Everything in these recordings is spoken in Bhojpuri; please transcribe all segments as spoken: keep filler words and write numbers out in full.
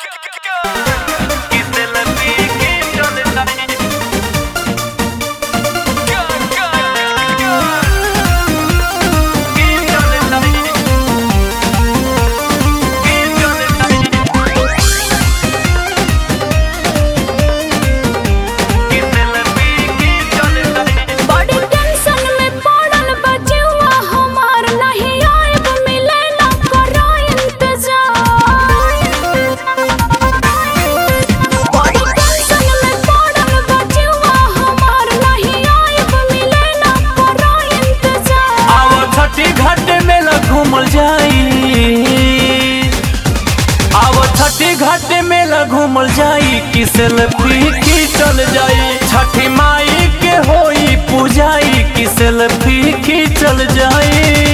घाट मेला घूमल जाई कि सेल्फी खींचल जाई। छठी माई के होई पूजाई कि सेल्फी खींचल जाई।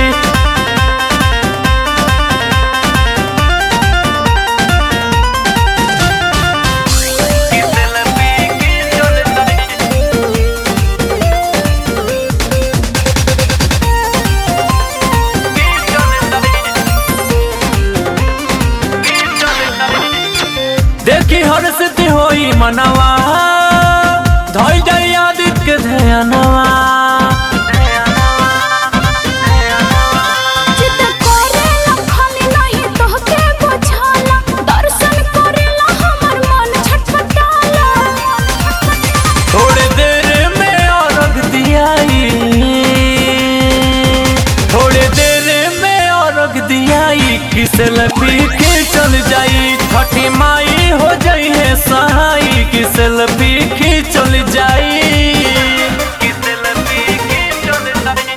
देखी हर स्थिति होई मनवा धोई जाई आदित्य के ध्यानवा। थोड़े देर में अर्घ दियाई, थोड़े देर में अर्घ दियाई कि सेल्फी खींचल जाई। छठी माई हो जाई है सहाई कि सेल्फी खींचल जाई। कि सेल्फी खींचल जाई।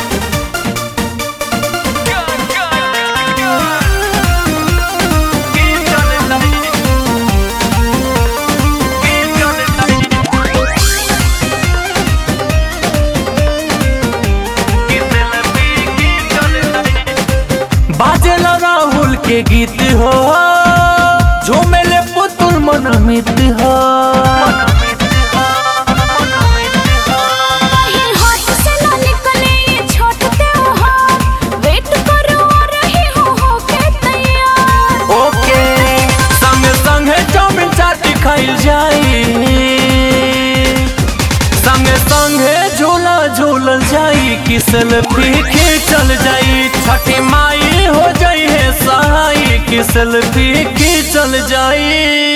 बाजेला राहुल के गीत हो, झूमेले पुतुल मनमित हो। ओके संगे संगे चाउमीन चाटी खाइल जाई, संगे संगे झूला झूलल जाई कि सेल्फी खींचल जाई। छठी माई हो जाई है सहाई कि सेल्फी खींचल जाई।